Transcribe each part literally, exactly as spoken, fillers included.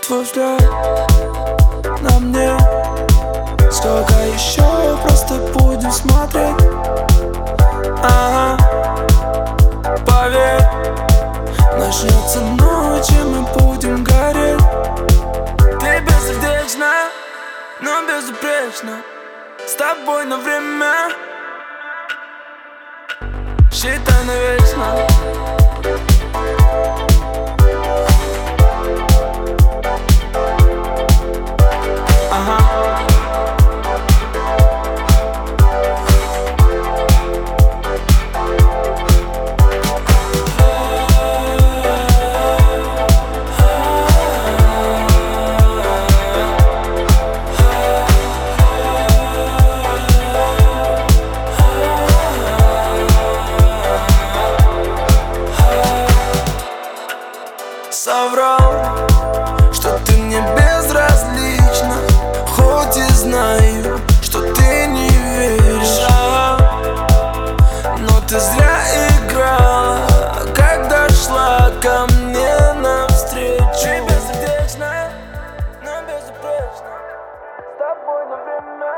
твой взгляд на мне. Сколько еще просто будем смотреть? Ага, поверь, начнется ночь, и мы будем гореть. Ты бессердечна, но безупречна. С тобой на время, считай навечно. Соврал, что ты мне безразлична, хоть и знаю, что ты не веришь. Но ты зря играла, когда шла ко мне навстречу. Ты бессердечная, но безупречна. С тобой на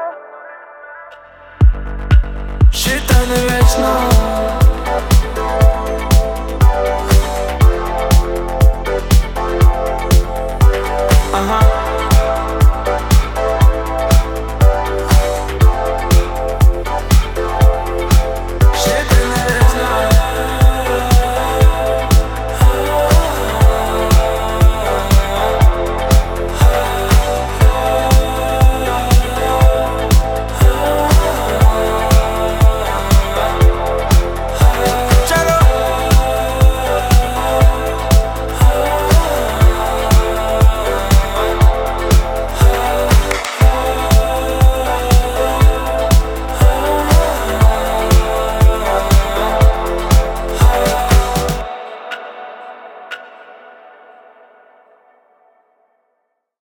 время, считай навечно. Uh-huh.